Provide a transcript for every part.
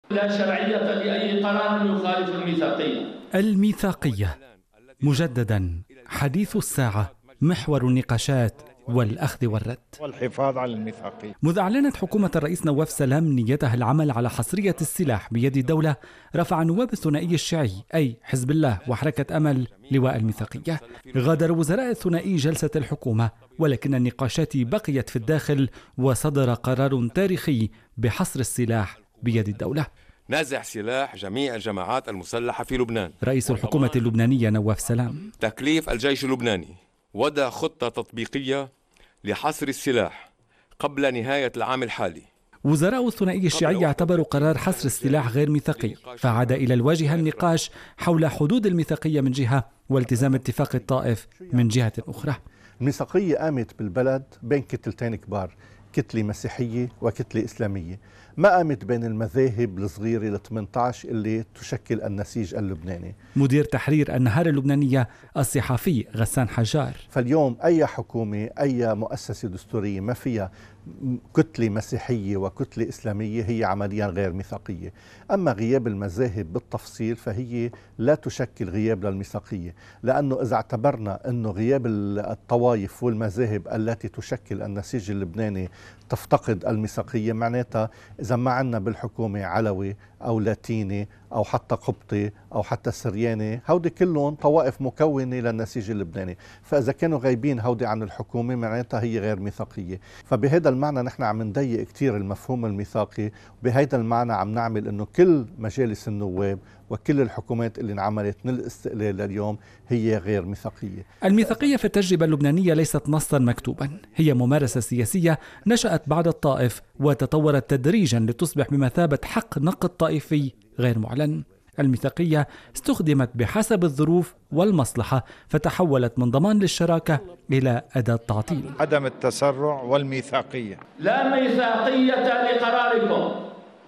لا شرعية لأي قرار يخالف الميثاقية. الميثاقية مجددا حديث الساعة، محور النقاشات والأخذ والرد والحفاظ على الميثاقية. مذ أعلنت حكومة الرئيس نواف سلام نيتها العمل على حصرية السلاح بيد الدولة، رفع نواب الثنائي الشيعي أي حزب الله وحركة أمل لواء الميثاقية. غادر وزراء الثنائي جلسة الحكومة، ولكن النقاشات بقيت في الداخل، وصدر قرار تاريخي بحصر السلاح بيد الدولة. نزع سلاح جميع الجماعات المسلحة في لبنان. رئيس الحكومة اللبنانية نواف سلام: تكليف الجيش اللبناني وضع خطة تطبيقية لحصر السلاح قبل نهاية العام الحالي. وزراء الثنائي الشيعي اعتبروا قرار حصر السلاح غير ميثاقي، فعاد إلى الواجهة النقاش حول حدود الميثاقية من جهة والتزام اتفاق الطائف من جهة أخرى. الميثاقية قامت بالبلد بين كتلتين كبار، كتلة مسيحية وكتلة إسلامية، ما قامت بين المذاهب الصغيرة ال 18 اللي تشكل النسيج اللبناني. مدير تحرير النهار اللبنانية الصحفي غسان حجار: فاليوم أي حكومة أي مؤسسة دستورية ما فيها كتلة مسيحية وكتلة إسلامية هي عمليا غير ميثاقية. أما غياب المذاهب بالتفصيل فهي لا تشكل غياب للميثاقية، لأنه إذا اعتبرنا أنه غياب الطوائف والمذاهب التي تشكل النسيج اللبناني تفتقد الميثاقية، معناتها إذا ما عنا بالحكومة علوي أو لاتيني أو حتى قبطي أو حتى سرياني، هودي كلهم طوائف مكونة للنسيج اللبناني، فإذا كانوا غايبين هودي عن الحكومة معناتها هي غير ميثاقية. فبهذا المعنى نحن عم نضيق كتير المفهوم الميثاقي، وبهذا المعنى عم نعمل أنه كل مجالس النواب وكل الحكومات اللي انعملت من الاستقلال لليوم هي غير ميثاقية. الميثاقية في التجربة اللبنانية ليست نصا مكتوبا، هي ممارسة سياسية نشأت بعد الطائف وتطورت تدريجا لتصبح بمثابة حق نقد طائفي غير معلن. الميثاقية استخدمت بحسب الظروف والمصلحة، فتحولت من ضمان للشراكة إلى أداة تعطيل. عدم التسرع والميثاقية. لا ميثاقية لقراركم،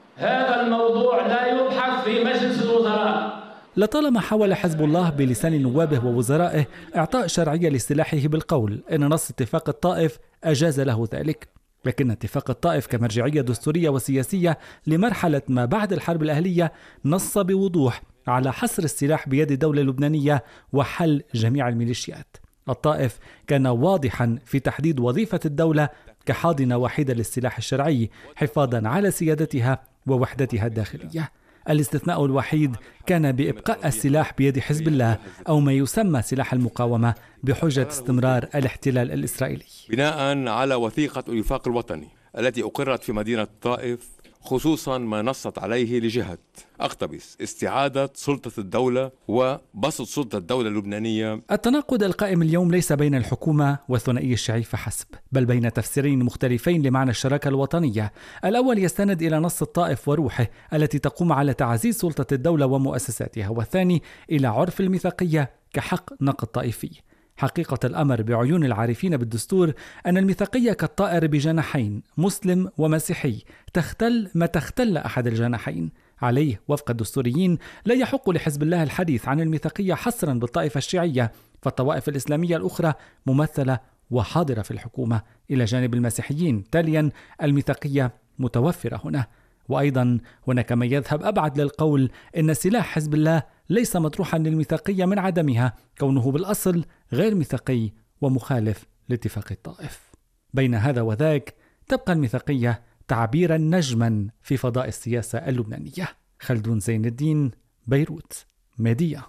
هذا الموضوع لا يبحث في مجلس الوزراء. لطالما حاول حزب الله بلسان نوابه ووزرائه إعطاء شرعية لسلاحه بالقول إن نص اتفاق الطائف أجاز له ذلك، لكن اتفاق الطائف كمرجعية دستورية وسياسية لمرحلة ما بعد الحرب الأهلية نص بوضوح على حصر السلاح بيد الدولة اللبنانية وحل جميع الميليشيات. الطائف كان واضحا في تحديد وظيفة الدولة كحاضنة وحيدة للسلاح الشرعي حفاظا على سيادتها ووحدتها الداخلية. الاستثناء الوحيد كان بإبقاء السلاح بيد حزب الله أو ما يسمى سلاح المقاومة بحجة استمرار الاحتلال الإسرائيلي. بناء على وثيقة الوفاق الوطني التي أقرت في مدينة الطائف، خصوصا ما نصت عليه لجهة أقتبس استعادة سلطة الدولة وبسط سلطة الدولة اللبنانية. التناقض القائم اليوم ليس بين الحكومة والثنائي الشيعي فحسب، بل بين تفسيرين مختلفين لمعنى الشراكة الوطنية. الأول يستند إلى نص الطائف وروحه التي تقوم على تعزيز سلطة الدولة ومؤسساتها، والثاني إلى عرف الميثاقية كحق نقد طائفي. حقيقة الأمر بعيون العارفين بالدستور أن الميثاقية كالطائر بجناحين، مسلم ومسيحي، تختل ما تختل أحد الجناحين. عليه وفق الدستوريين لا يحق لحزب الله الحديث عن الميثاقية حصرا بالطائفة الشيعية، فالطوائف الإسلامية الأخرى ممثلة وحاضرة في الحكومة إلى جانب المسيحيين. تاليا الميثاقية متوفرة هنا. وأيضا هناك من يذهب أبعد للقول إن سلاح حزب الله ليس مطروحا للميثاقية من عدمها، كونه بالأصل غير ميثاقي ومخالف لاتفاق الطائف. بين هذا وذاك تبقى الميثاقية تعبيرا نجما في فضاء السياسة اللبنانية. خلدون زين الدين، بيروت، ميديا.